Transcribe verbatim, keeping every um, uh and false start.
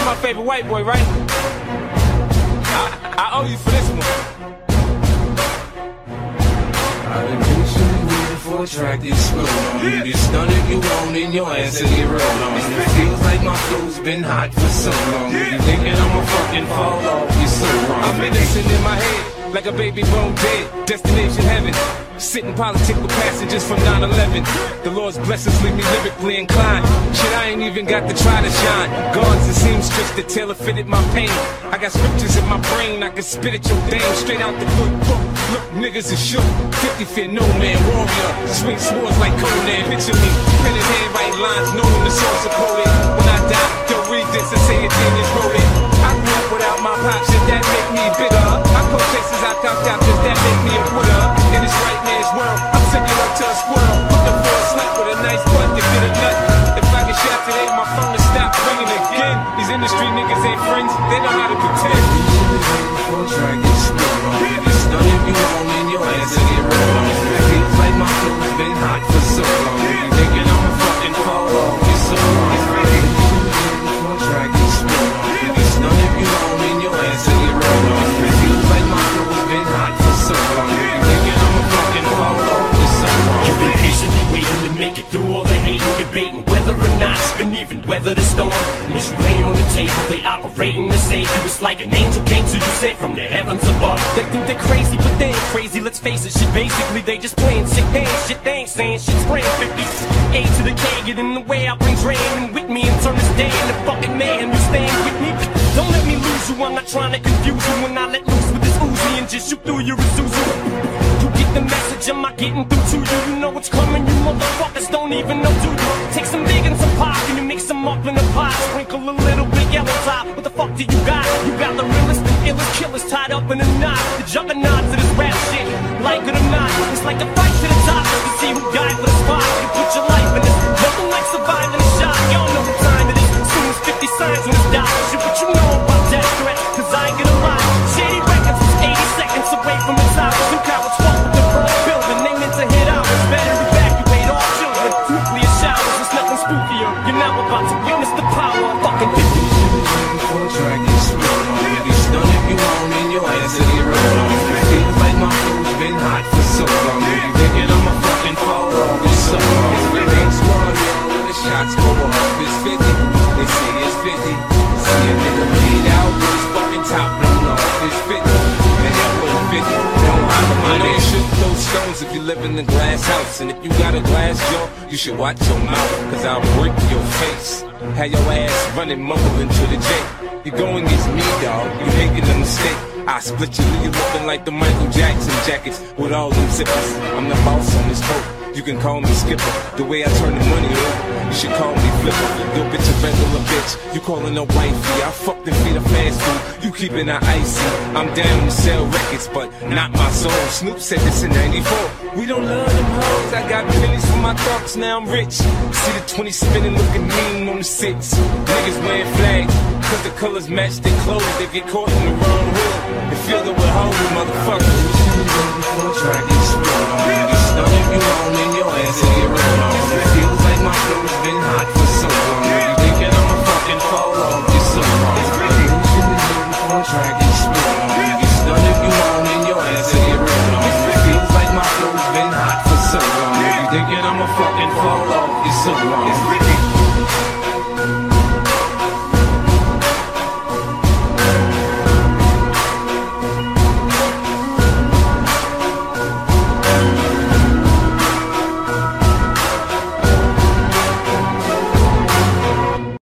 my favorite white boy, right? I, I owe you for this one. I've been patiently waiting for a track to explode on you. You stun if you want and your ass will get rolled on. It feels like my flow's been hot for so long. You thinking I'ma fucking fall off, you're so wrong. I'm innocent in my head, like a baby bone dead. Destination heaven. Sitting politic with passengers from nine eleven. The Lord's blessings leave me lyrically inclined. Shit, I ain't even got to try to shine. Guards and seamstress that tailor fitted my pain. I got scriptures in my brain, I can spit at your dame. Straight out the good book. Look, niggas is shook. fifty feet, no man, warrior. Swing swords like Conan. Picture me, pen in hand, write lines, knowing the source of poet. When I die, don't read this and say a genius wrote it. I grew up without my pop, shit that make me bitter. I call chases, I copped out, does that make me a quitter? In this right man's world, I'm similar to a squirrel. Looking for a slap with a nice butt to get a nut. If I get shot today, my phone will stop ringing again. These industry niggas ain't friends, they know how to pretend. Before a track gets spilled on you. You stun if you want and your ass will get rolled on. It feels like my flow's been hot for so long. You thinking I'ma fucking fall off, you're so wrong. Before a track gets spilled on you. You stun if you want and your ass will get rolled on. It feels like my flow's been hot for so long. You thinking I'ma fucking fall off, you're so wrong. You've been patiently waiting to make it through all the hate and debating whether or not you can even weather the storm. And as you lay on the table, they operating to save you. It's like an angel came to you, sent from the heavens above. They think they're crazy, but they ain't crazy. Let's face it, shit. Basically, they just playing sick. They ain't shit. They ain't saying shit. Spraying fifty A to the K, get in the way. I bring Dre in with me and turn this day into fucking mayhem. You staying with me? Don't let me lose you. I'm not trying to confuse you. When I let loose with this Uzi and just shoot through your Isuzu. You get the message, am I getting through to you? You know what's coming, you motherfuckers don't even know, do you? Take some big and some pop, and you mix them up in a pot. Sprinkle a little bit yellow top. What the fuck do you got? You got the realest and illest killers tied up in a knot. The juggernauts of this rap shit, like it or not, it's like a fight to the top to see who died for the spot. You put your life in this, nothing like surviving a shot. Y'all know the time it is, as soon as fifty signs on this dot. Shit, what you know about that threat? Cause I ain't gonna lie, Shady Records was eighty seconds away from the top. Some cowards fought with the first building, they meant to hit out. It's better evacuate all children. Nuclear showers, it's nothing spookier. You're now about to witness the power of fucking fifty. Before a track gets spilled on you. You stun if you want and your ass will get rolled on. It feels like my flow's been hot for so long. You thinking I'ma fucking fall off, you're so wrong. It's the big squad, yo, when the shots go off. It's fifty, they say it's fifty. See a nigga bleed out with his fucking top blown off. It's fifty, the hell with fifty. Don't holler my name. You should throw stones if you live in a glass house. And if you got a glass jaw, you should watch your mouth. Cause I'll break your face. Have your ass running mumbling to the J. You go against me, dawg, you making a mistake. I split you, leave you looking like the Michael Jackson jackets with all them zippers. I'm the boss on this boat. You can call me Skipper. The way I turn the money over, you should call me Flipper. Yo, bitch, a regular bitch. You calling her wifey. I fucked and feed her fast food. You keeping her icy. I'm down to sell records, but not my soul. Snoop said this in ninety-four. We don't love them hoes. I got pennies for my thoughts, now I'm rich. See the twenty spinning, looking mean on the six. Niggas wearing flags, cause the colors match their clothes. They get caught in the wrong hood. They feel it with hoes, motherfuckers. Before a track gets spilled on you. You stun if you want and your ass will get rolled on. It feels like my flow's been hot for so long. You thinking I'ma fucking fall off, you're so wrong. Before a track gets spilled on you. You stun if you want and your ass will get rolled on. It feels like my flow's been hot for so long. You thinking I'ma fucking fall off, you're so wrong.